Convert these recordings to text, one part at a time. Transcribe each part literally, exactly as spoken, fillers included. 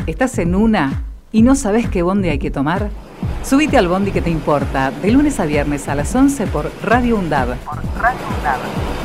¿Estás en una y no sabes qué bondi hay que tomar? Subite al bondi que te importa, de lunes a viernes a las once por Radio UNDAB. Por Radio UNDAB.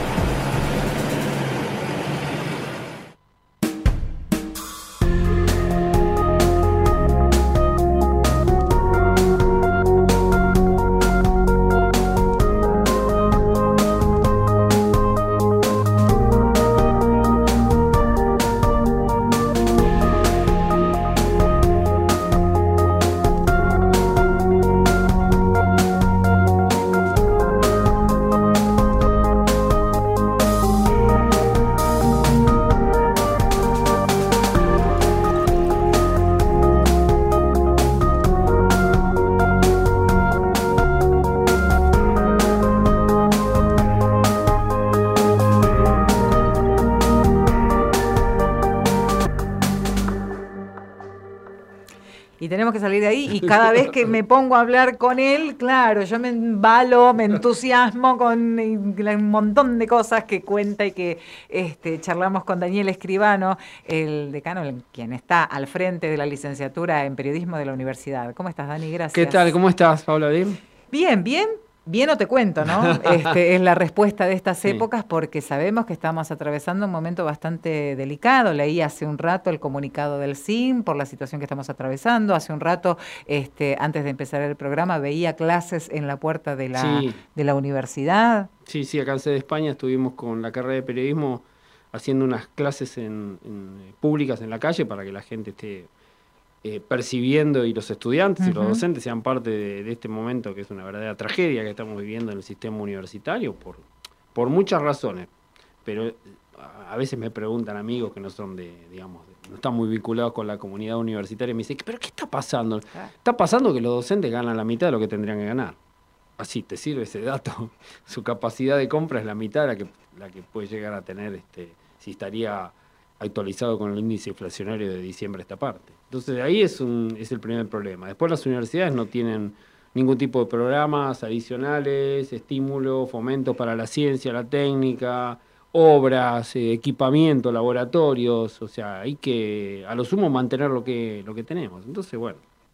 Tenemos que salir de ahí y cada vez que me pongo a hablar con él, claro, yo me embalo, me entusiasmo con un montón de cosas que cuenta y que este, charlamos con Daniel Escribano, el decano, el, quien está al frente de la licenciatura en periodismo de la universidad. ¿Cómo estás, Dani? Gracias. ¿Qué tal? ¿Cómo estás, Paula? ¿Bien? Bien, bien. Bien no te cuento, ¿no? Este, es la respuesta de estas épocas, sí, porque sabemos que estamos atravesando un momento bastante delicado. Leí hace un rato el comunicado del S I M por la situación que estamos atravesando. Hace un rato, este, antes de empezar el programa, veía clases en la puerta de la, sí. de la universidad. Sí, sí, acá en Sede España estuvimos con la carrera de periodismo haciendo unas clases en, en, públicas en la calle para que la gente esté Eh, percibiendo y los estudiantes uh-huh. y los docentes sean parte de, de este momento que es una verdadera tragedia que estamos viviendo en el sistema universitario por, por muchas razones, pero a veces me preguntan amigos que no son de, digamos, no están muy vinculados con la comunidad universitaria y me dicen, ¿pero qué está pasando? Está pasando que los docentes ganan la mitad de lo que tendrían que ganar. Así, ¿te sirve ese dato? Su capacidad de compra es la mitad de la que, la que puede llegar a tener este, si estaría actualizado con el índice inflacionario de diciembre esta parte. Entonces ahí es, un, es el primer problema. Después las universidades no tienen ningún tipo de programas adicionales, estímulos, fomentos para la ciencia, la técnica, obras, eh, equipamiento, laboratorios. O sea, hay que a lo sumo mantener lo que, lo que tenemos. Entonces, bueno,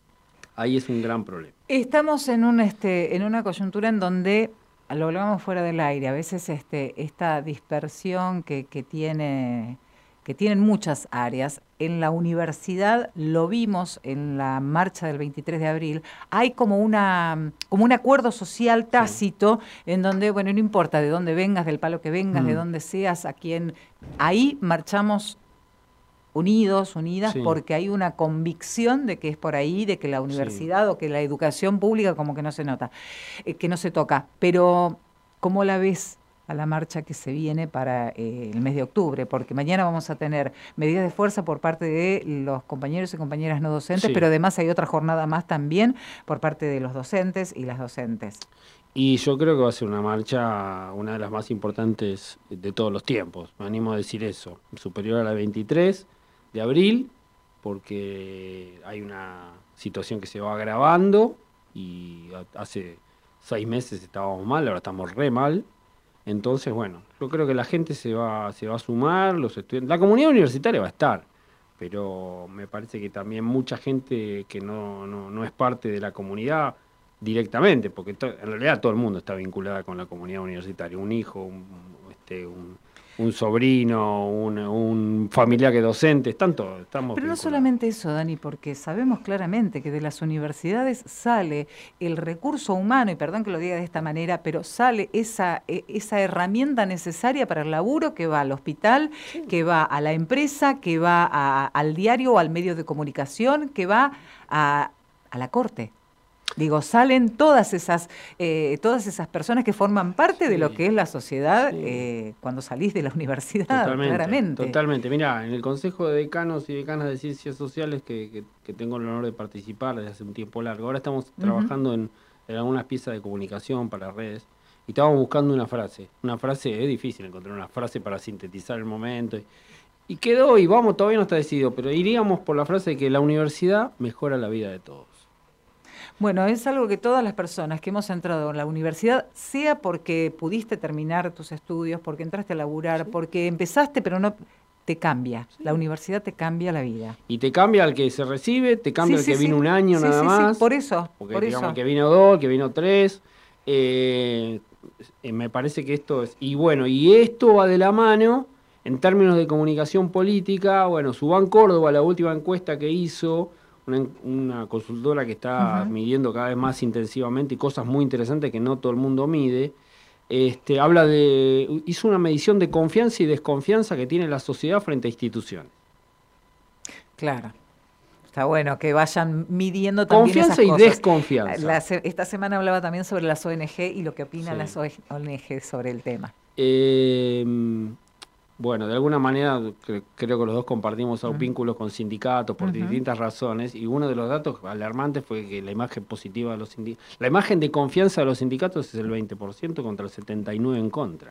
ahí es un gran problema. Estamos en, un, este, en una coyuntura en donde, lo hablamos fuera del aire, a veces este, esta dispersión que, que tiene... que tienen muchas áreas. En la universidad, lo vimos en la marcha del veintitrés de abril, hay como una como un acuerdo social tácito sí. en donde, bueno, no importa de dónde vengas, del palo que vengas, mm. de dónde seas, a quién, ahí marchamos unidos, unidas, sí. porque hay una convicción de que es por ahí, de que la universidad sí. o que la educación pública como que no se nota, eh, que no se toca. Pero, ¿cómo la ves a la marcha que se viene para eh, el mes de octubre? Porque mañana vamos a tener medidas de fuerza por parte de los compañeros y compañeras no docentes, sí. pero además hay otra jornada más también por parte de los docentes y las docentes. Y yo creo que va a ser una marcha, una de las más importantes de todos los tiempos, me animo a decir eso, superior a la veintitrés de abril, porque hay una situación que se va agravando y hace seis meses estábamos mal, ahora estamos re mal. Entonces, bueno, yo creo que la gente se va, se va a sumar, los estudiantes, la comunidad universitaria va a estar, pero me parece que también mucha gente que no, no, no es parte de la comunidad directamente, porque to, en realidad todo el mundo está vinculado con la comunidad universitaria, un hijo, un, este, un, un sobrino, un, un familiar que es docente, están todos, estamos Pero vinculados. No solamente eso, Dani, porque sabemos claramente que de las universidades sale el recurso humano, y perdón que lo diga de esta manera, pero sale esa, esa herramienta necesaria para el laburo que va al hospital, sí. que va a la empresa, que va a, al diario o al medio de comunicación, que va a, a la corte. Digo, salen todas esas eh, todas esas personas que forman parte sí, de lo que es la sociedad sí. eh, cuando salís de la universidad, totalmente, claramente. Totalmente. Mirá, en el Consejo de Decanos y Decanas de Ciencias Sociales, que, que, que tengo el honor de participar desde hace un tiempo largo, ahora estamos uh-huh. trabajando en, en algunas piezas de comunicación para redes, y estábamos buscando una frase. Una frase, es difícil encontrar una frase para sintetizar el momento, y, y quedó, y vamos, todavía no está decidido, pero iríamos por la frase de que la universidad mejora la vida de todos. Bueno, es algo que todas las personas que hemos entrado en la universidad, sea porque pudiste terminar tus estudios, porque entraste a laburar, sí. porque empezaste, pero no te cambia. Sí. La universidad te cambia la vida. Y te cambia al que se recibe, te cambia Sí, al sí, que sí. vino un año Sí, nada sí, más. sí, por eso, Porque por digamos eso. que vino dos, que vino tres. Eh, eh, me parece que esto es... Y bueno, y esto va de la mano, en términos de comunicación política, bueno, Subán Córdoba, la última encuesta que hizo, una, una consultora que está Uh-huh. midiendo cada vez más intensivamente y cosas muy interesantes que no todo el mundo mide, este, habla de... hizo una medición de confianza y desconfianza que tiene la sociedad frente a instituciones. Claro. Está bueno que vayan midiendo también Confianza esas y cosas. desconfianza. La, esta semana hablaba también sobre las O N G y lo que opinan Sí. las O N G sobre el tema. Eh, bueno, de alguna manera cre creo que los dos compartimos uh-huh. vínculos con sindicatos por uh-huh. distintas razones, y uno de los datos alarmantes fue que la imagen positiva de los sindicatos, la imagen de confianza de los sindicatos es el veinte por ciento contra el setenta y nueve por ciento en contra.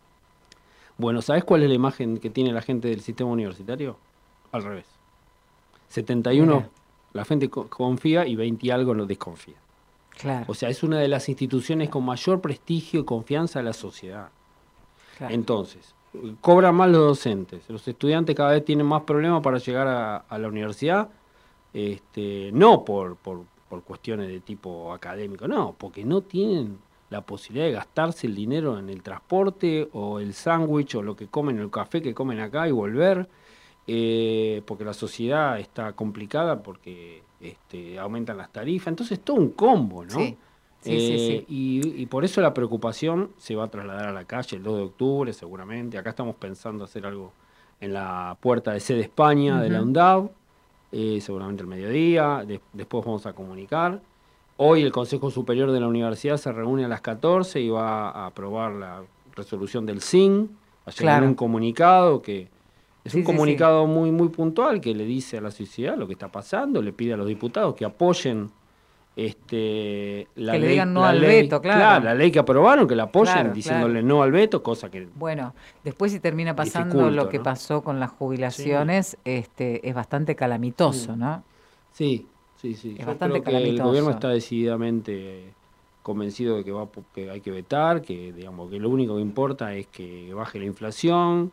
Bueno, ¿sabés cuál es la imagen que tiene la gente del sistema universitario? Al revés. setenta y uno Mira. La gente confía y veinte y algo no desconfía. Claro. O sea, es una de las instituciones con mayor prestigio y confianza de la sociedad. Claro. Entonces, cobran más los docentes. Los estudiantes cada vez tienen más problemas para llegar a, a la universidad, este, no por, por, por cuestiones de tipo académico, no, porque no tienen la posibilidad de gastarse el dinero en el transporte o el sándwich o lo que comen, el café que comen acá y volver. Eh, porque la sociedad está complicada, porque este, aumentan las tarifas, entonces todo un combo, ¿no? Sí, sí, eh, sí, sí. Y, y por eso la preocupación se va a trasladar a la calle el dos de octubre, seguramente. Acá estamos pensando hacer algo en la puerta de sede España uh-huh. de la UNDAV, eh, seguramente al mediodía, de, después vamos a comunicar. Hoy el Consejo Superior de la Universidad se reúne a las catorce y va a aprobar la resolución del S I N, va a llegar claro. un comunicado que... Es sí, un comunicado sí, sí. muy muy puntual que le dice a la sociedad lo que está pasando, le pide a los diputados que apoyen este, la que ley. le digan no la al ley, veto, claro. claro. La ley que aprobaron, que la apoyen claro, diciéndole claro. no al veto, cosa que... Bueno, después si termina pasando dificulto, lo que ¿no? pasó con las jubilaciones, sí. este, es bastante calamitoso, sí. ¿no? Sí, sí, sí. Es Yo bastante creo que calamitoso. el gobierno está decididamente convencido de que, va, que hay que vetar, que, digamos, que lo único que importa es que baje la inflación,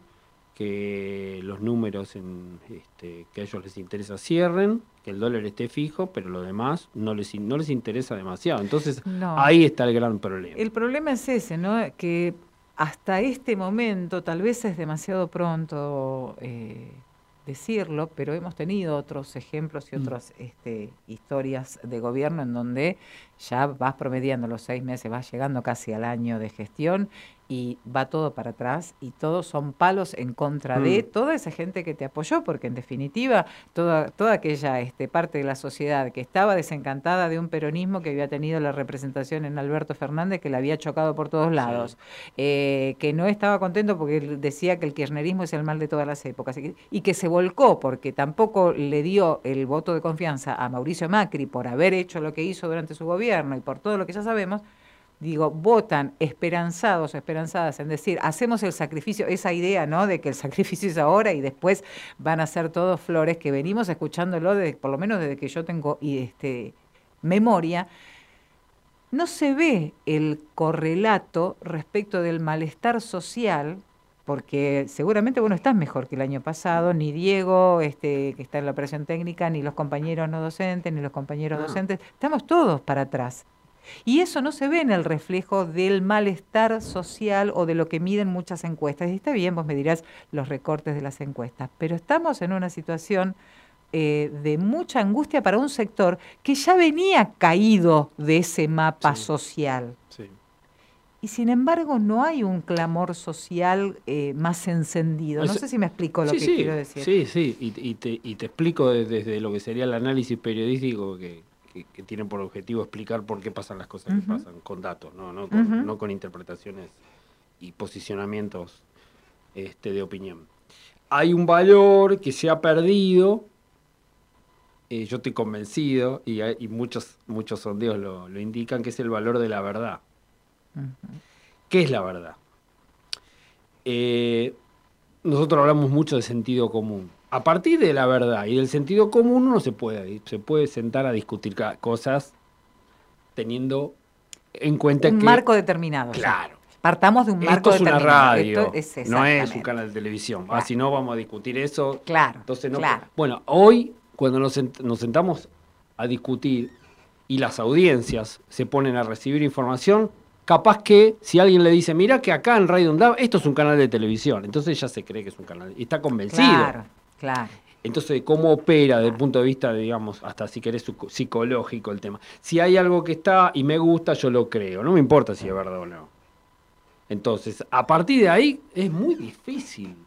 que los números en, este, que a ellos les interesa cierren, que el dólar esté fijo, pero lo demás no les, no les interesa demasiado. Entonces, no. ahí está el gran problema. El problema es ese, ¿no? Que hasta este momento, tal vez es demasiado pronto eh, decirlo, pero hemos tenido otros ejemplos y otras mm. este, historias de gobierno en donde ya vas promediando los seis meses, vas llegando casi al año de gestión y va todo para atrás y todos son palos en contra mm. de toda esa gente que te apoyó, porque en definitiva toda, toda aquella este, parte de la sociedad que estaba desencantada de un peronismo que había tenido la representación en Alberto Fernández, que la había chocado por todos lados, sí. eh, que no estaba contento porque decía que el kirchnerismo es el mal de todas las épocas y, y que se volcó porque tampoco le dio el voto de confianza a Mauricio Macri por haber hecho lo que hizo durante su gobierno y por todo lo que ya sabemos. Digo, votan esperanzados, esperanzadas en decir, hacemos el sacrificio, esa idea, ¿no?, de que el sacrificio es ahora y después van a ser todos flores, que venimos escuchándolo desde, por lo menos desde que yo tengo y este, memoria. No se ve el correlato respecto del malestar social, porque seguramente vos no estás mejor que el año pasado, ni Diego, este, que está en la operación técnica, ni los compañeros no docentes, ni los compañeros no. docentes, estamos todos para atrás. Y eso no se ve en el reflejo del malestar social o de lo que miden muchas encuestas. Y está bien, vos me dirás los recortes de las encuestas, pero estamos en una situación eh, de mucha angustia para un sector que ya venía caído de ese mapa sí. social. Sí. Y sin embargo no hay un clamor social eh, más encendido. No sé si me explico lo sí, que sí, quiero decir. Sí, sí, y, y, te, y te explico desde, desde lo que sería el análisis periodístico que... Que, que tienen por objetivo explicar por qué pasan las cosas uh-huh. que pasan, con datos, no, no, con, uh-huh. no con interpretaciones y posicionamientos este, de opinión. Hay un valor que se ha perdido, eh, yo estoy convencido, y, hay, y muchos, muchos sondeos lo, lo indican, que es el valor de la verdad. Uh-huh. ¿Qué es la verdad? Eh, nosotros hablamos mucho de sentido común. A partir de la verdad y del sentido común uno se puede, se puede sentar a discutir cosas teniendo en cuenta un que... marco determinado. Claro. Sí. partamos de un marco Esto es una radio, Esto es no es un canal de televisión. Claro. Ah, si no, vamos a discutir eso. Claro, Entonces no, claro. Bueno, hoy, cuando nos, sent nos sentamos a discutir y las audiencias se ponen a recibir información, capaz que si alguien le dice, mira que acá en Radio UNDAV esto es un canal de televisión, entonces ya se cree que es un canal, y está convencido. Claro, claro. Entonces, ¿cómo opera desde el punto de vista, digamos, hasta si querés psicológico el tema? Si hay algo que está y me gusta, yo lo creo, no me importa si es verdad o no. Entonces, a partir de ahí es muy difícil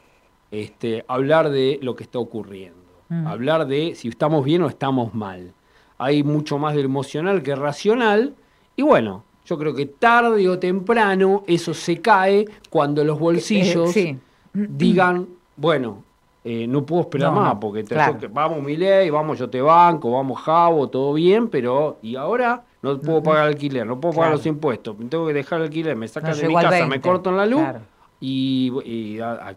este, hablar de lo que está ocurriendo, mm. hablar de si estamos bien o estamos mal. Hay mucho más de emocional que racional, y bueno, yo creo que tarde o temprano eso se cae cuando los bolsillos eh, sí. digan, bueno, eh, no puedo esperar no, más, porque te claro. que, vamos Milei, vamos yo te banco, vamos Javo, todo bien, pero ¿y ahora? No puedo pagar alquiler, no puedo claro. pagar los impuestos, tengo que dejar el alquiler, me sacan no, de mi casa, veinte. Me cortan la luz claro. y, y a, a,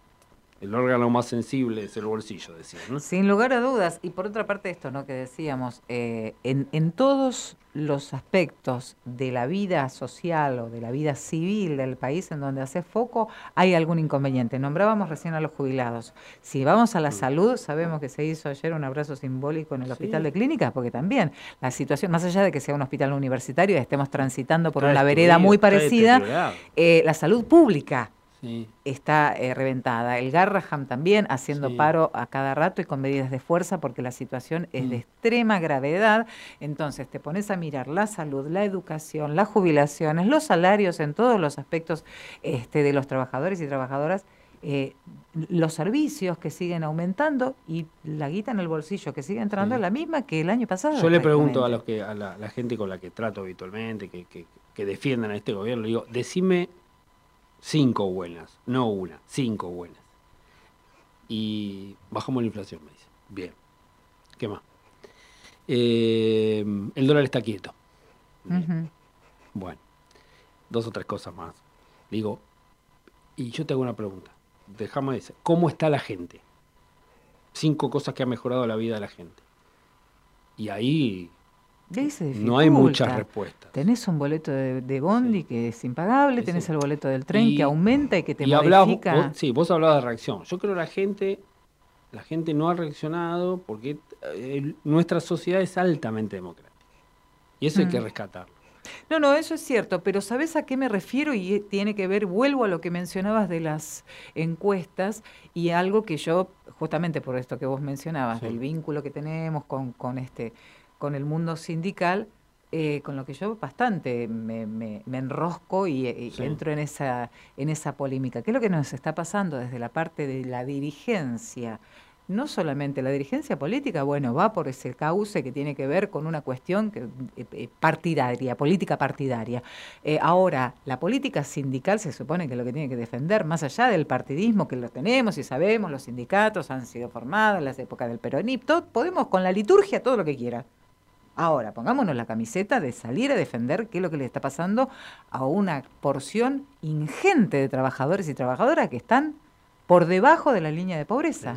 el órgano más sensible es el bolsillo, decía, ¿no? Sin lugar a dudas. Y por otra parte esto, ¿no? Que decíamos, eh, en, en todos los aspectos de la vida social o de la vida civil del país en donde hace foco, hay algún inconveniente. Nombrábamos recién a los jubilados. Si vamos a la salud, sabemos que se hizo ayer un abrazo simbólico en el Hospital sí. de Clínicas, porque también la situación, más allá de que sea un hospital universitario y estemos transitando por está una vereda muy parecida, eh, la salud pública sí. está eh, reventada. El Garraham también haciendo sí. paro a cada rato y con medidas de fuerza porque la situación es mm. de extrema gravedad. Entonces te pones a mirar la salud, la educación, las jubilaciones, los salarios en todos los aspectos este, de los trabajadores y trabajadoras, eh, los servicios que siguen aumentando y la guita en el bolsillo que sigue entrando sí. es la misma que el año pasado. Yo le pregunto a los que a la, la gente con la que trato habitualmente, que, que, que defiendan a este gobierno, le digo, decime cinco buenas, no una, cinco buenas. Y bajamos la inflación, me dice. Bien. ¿Qué más? Eh, el dólar está quieto. Uh-huh. Bueno, dos o tres cosas más. Digo, y yo te hago una pregunta. Déjame decir, ¿cómo está la gente? Cinco cosas que han mejorado la vida de la gente. Y ahí no hay muchas respuestas. Tenés un boleto de, de bondi sí. que es impagable, sí, tenés sí. el boleto del tren y, que aumenta y que te y modifica. Hablás, vos, sí, vos hablabas de reacción. Yo creo que la gente, la gente no ha reaccionado porque eh, nuestra sociedad es altamente democrática. Y eso mm. hay que rescatarlo. No, no, eso es cierto, pero ¿sabés a qué me refiero? Y tiene que ver, vuelvo a lo que mencionabas de las encuestas y algo que yo, justamente por esto que vos mencionabas, sí. del vínculo que tenemos con, con, este, con el mundo sindical, eh, con lo que yo bastante me, me, me enrosco y, y sí. entro en esa, en esa polémica. ¿Qué es lo que nos está pasando desde la parte de la dirigencia? No solamente la dirigencia política, bueno, va por ese cauce que tiene que ver con una cuestión que, eh, partidaria, política partidaria. Eh, ahora, la política sindical se supone que lo que tiene que defender, más allá del partidismo que lo tenemos y sabemos, los sindicatos han sido formados en las épocas del peronismo, todo, podemos con la liturgia todo lo que quiera. Ahora, pongámonos la camiseta de salir a defender qué es lo que le está pasando a una porción ingente de trabajadores y trabajadoras que están por debajo de la línea de pobreza. Sí.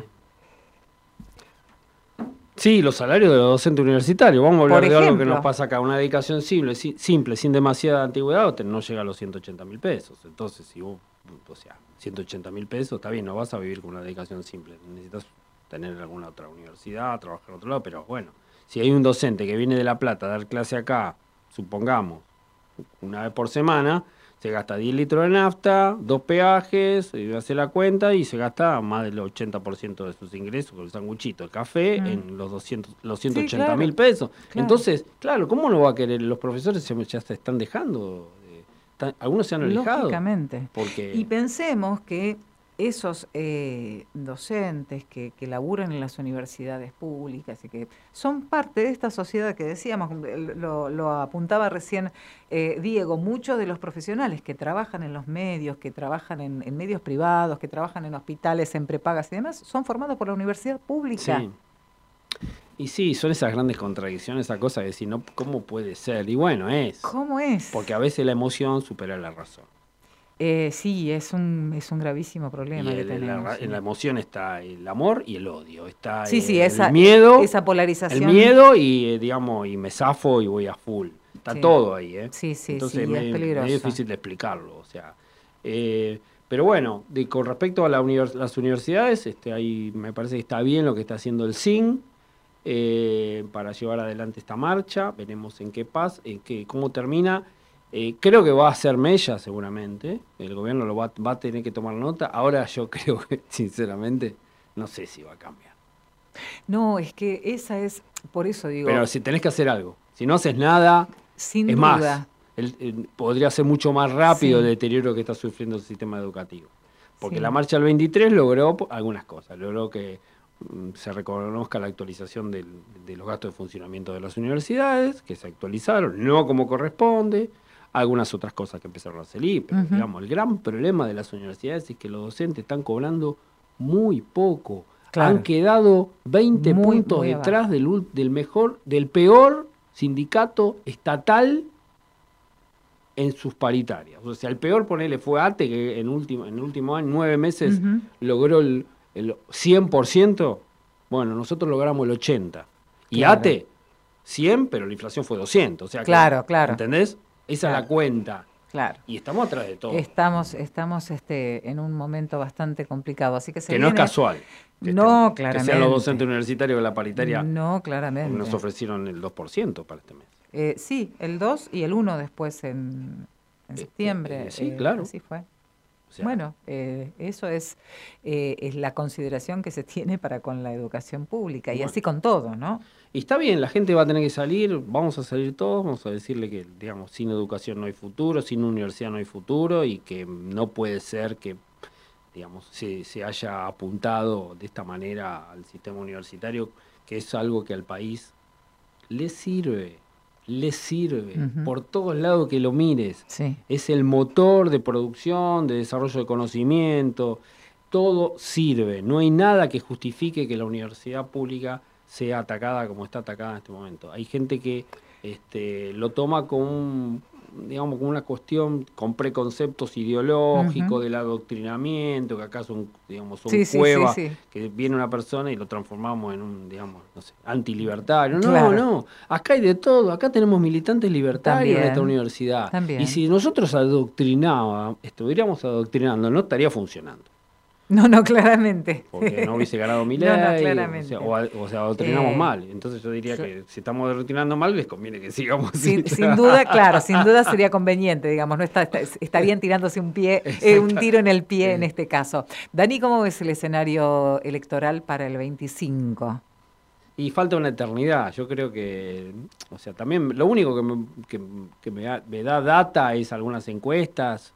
Sí, los salarios de los docentes universitarios. Vamos a hablar de algo que nos pasa acá. Una dedicación simple, simple sin demasiada antigüedad, no llega a los ciento ochenta mil pesos. Entonces, si vos, o sea, ciento ochenta mil pesos, está bien, no vas a vivir con una dedicación simple. Necesitas tener alguna otra universidad, trabajar en otro lado, pero bueno, si hay un docente que viene de La Plata a dar clase acá, supongamos, una vez por semana, se gasta diez litros de nafta, dos peajes, hace la cuenta y se gasta más del ochenta por ciento de sus ingresos con el sanguchito, el café, mm. en los doscientos, los ciento ochenta mil sí, claro. pesos. Claro. Entonces, claro, ¿cómo no va a querer? Los profesores se, ya se están dejando, eh, están, algunos se han alejado. Lógicamente. Porque... Y pensemos que esos eh, docentes que, que laburan en las universidades públicas y que son parte de esta sociedad que decíamos, lo, lo apuntaba recién eh, Diego, muchos de los profesionales que trabajan en los medios, que trabajan en, en medios privados, que trabajan en hospitales, en prepagas y demás, son formados por la universidad pública. Sí. Y sí, son esas grandes contradicciones, esa cosa de decir, no, ¿cómo puede ser? Y bueno, es. ¿Cómo es? Porque a veces la emoción supera la razón. Eh, sí, es un es un gravísimo problema y que el, tenemos. La, sí. En la emoción está el amor y el odio. Está sí, el, sí, esa, el miedo, esa polarización. El miedo y, digamos, y me zafo y voy a full. está sí. todo ahí, ¿eh? Sí, sí, Entonces sí, me, es me peligroso. es difícil de explicarlo, o sea. Eh, pero bueno, de, con respecto a la univers las universidades, este, ahí me parece que está bien lo que está haciendo el S I N eh, para llevar adelante esta marcha. Veremos en qué pasa, en qué, cómo termina. Eh, creo que va a ser Mella seguramente. El gobierno lo va, va a tener que tomar nota. Ahora yo creo que, sinceramente, no sé si va a cambiar. No, es que esa es, por eso digo, Pero si tenés que hacer algo. Si no haces nada, sin es duda. más, el, el, podría ser mucho más rápido Sí. el deterioro que está sufriendo el sistema educativo. Porque Sí. la marcha del veintitrés logró algunas cosas. Logró que mm, se reconozca la actualización del, de los gastos de funcionamiento de las universidades, que se actualizaron, no como corresponde. Algunas otras cosas que empezaron a salir. Pero, Ujú. digamos, el gran problema de las universidades es que los docentes están cobrando muy poco. Claro. Han quedado veinte Muy, puntos muy detrás abajo. del, ul- del mejor, del peor sindicato estatal en sus paritarias. O sea, el peor, ponele, fue ATE, que en último, en el último año, nueve meses, Ujú. logró el, el cien por ciento. Bueno, nosotros logramos el ochenta por ciento. Y Claro. ATE, cien, pero la inflación fue doscientos. O sea, que- Claro, claro. ¿entendés? Esa Claro. es la cuenta. Claro. Y estamos atrás de todo. Estamos, estamos este, en un momento bastante complicado, así que se que no es viene- casual. Que No, estén- claramente. Que sean los docentes universitarios de la paritaria. No, claramente. Nos ofrecieron el dos por ciento para este mes. Eh, sí, el dos y el uno después en, en Eh, septiembre. eh, sí, eh, claro. Así fue. O sea, Bueno, eh, eso es, eh, es la consideración que se tiene para con la educación pública y Bueno. así con todo, ¿no? y está bien, la gente va a tener que salir, vamos a salir todos, vamos a decirle que, digamos, sin educación no hay futuro, sin universidad no hay futuro y que no puede ser que, digamos, se, se haya apuntado de esta manera al sistema universitario, que es algo que al país le sirve, le sirve, Ujú. por todos lados que lo mires. Sí. Es el motor de producción, de desarrollo de conocimiento, todo sirve. No hay nada que justifique que la universidad pública sea atacada como está atacada en este momento. Hay gente que este, lo toma como un, digamos, como una cuestión con preconceptos ideológicos Ujú. del adoctrinamiento, que acá son, digamos, son Sí, sí, sí, cuevas, sí. que viene una persona y lo transformamos en un, digamos, no sé, antilibertario. No, Claro. no, acá hay de todo, acá tenemos militantes libertarios en esta También, universidad. también. Y si nosotros adoctrinábamos, estuviéramos adoctrinando, no estaría funcionando. No, no, claramente. Porque no hubiese ganado mi No, no, ley, claramente. o sea, o, a- o sea, adoctrinamos Eh, mal. Entonces yo diría cl- que si estamos adoctrinando mal, les conviene que sigamos Sin, así. sin duda, claro, sin duda sería conveniente, digamos, no está, está- estarían tirándose un pie, eh, un tiro en el pie en este caso. Dani, ¿cómo ves el escenario electoral para el veinticinco? Y falta una eternidad. Yo creo que, o sea, también lo único que me, que, que me, da, me da data es algunas encuestas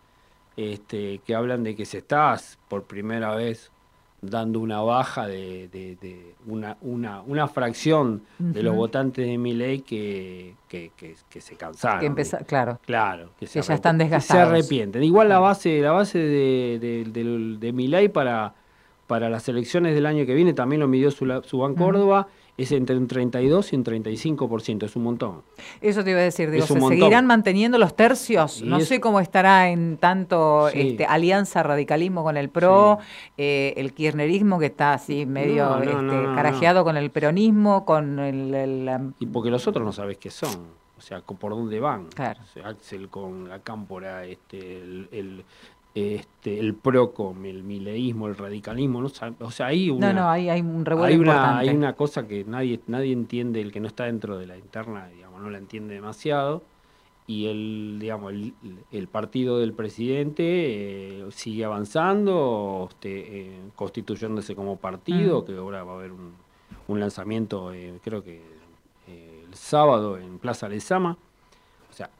este, que hablan de que se está por primera vez dando una baja de, de, de una, una, una fracción de los Ujú. votantes de Milei que, que, que, que se cansaron. Que empezó, claro. Claro, que, se Que ya arrep- están que desgastados. se arrepienten. Igual la Claro. base, la base de, de, de, de Milei para, para las elecciones del año que viene, también lo midió Sula- Subán Córdoba, es entre un treinta y dos y un treinta y cinco por ciento, es un montón. Eso te iba a decir, digo, Es un ¿se montón. seguirán manteniendo los tercios? Y No es- sé cómo estará en tanto Sí. este, alianza radicalismo con el P R O, Sí. eh, el kirchnerismo que está así medio No, no, este, no, no, carajeado con el peronismo, con el... el, la- Y porque los otros no sabés qué son, o sea, co- por dónde van. Claro. O sea, Axel con la Cámpora, este, el, el, este, el P R O con el mileísmo, el radicalismo, no sab- o sea, hay una... No, no, hay, hay un revuelo Hay una, importante. hay una cosa que nadie, nadie entiende, el que no está dentro de la interna, digamos, no la entiende demasiado, y el, digamos, el, el partido del presidente eh, sigue avanzando, este, eh, constituyéndose como partido, Mm. que ahora va a haber un, un lanzamiento, eh, creo que eh, el sábado en Plaza Lezama. O sea,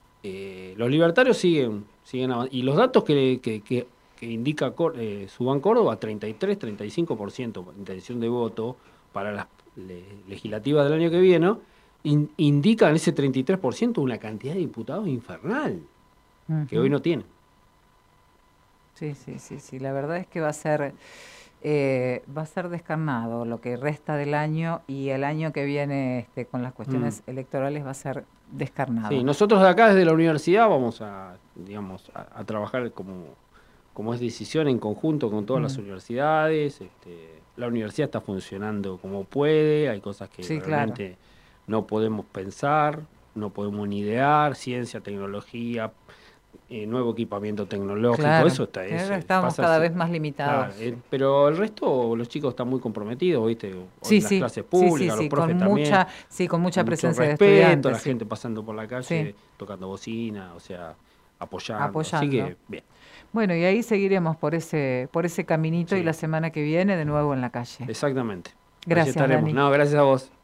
eh, los libertarios siguen, siguen avanzando, y los datos que, que, que que indica Cor- eh, Subán Córdoba, treinta y tres, treinta y cinco por ciento intención de voto para las le- legislativas del año que viene, ¿no? In- indica en ese treinta y tres por ciento una cantidad de diputados infernal, que Ujú. hoy no tienen. Sí, sí, sí, sí. La verdad es que va a ser eh, va a ser descarnado lo que resta del año y el año que viene este, con las cuestiones electorales va a ser descarnado. Sí, nosotros de acá desde la universidad vamos a, digamos, a, a trabajar como, como es decisión en conjunto con todas Mm. las universidades. Este, la universidad está funcionando como puede, hay cosas que Sí, claro. realmente no podemos pensar. no podemos ni idear, ciencia, tecnología, eh, nuevo equipamiento tecnológico, Claro, eso está. Eso, estamos pasa cada así. vez más limitados. Claro, eh, pero el resto, los chicos están muy comprometidos, ¿viste? O Sí, en las sí, clases sí, públicas, sí, los sí, profes con también. mucha, sí, con mucha Mucho presencia de respeto, estudiantes. la Sí. gente pasando por la calle, Sí. tocando bocina, o sea, apoyando. Apoyando. Así que, bien. Bueno, y ahí seguiremos por ese, por ese caminito Sí. y la semana que viene de nuevo en la calle. Exactamente. Gracias, Allí estaremos. Dani. No, gracias a vos.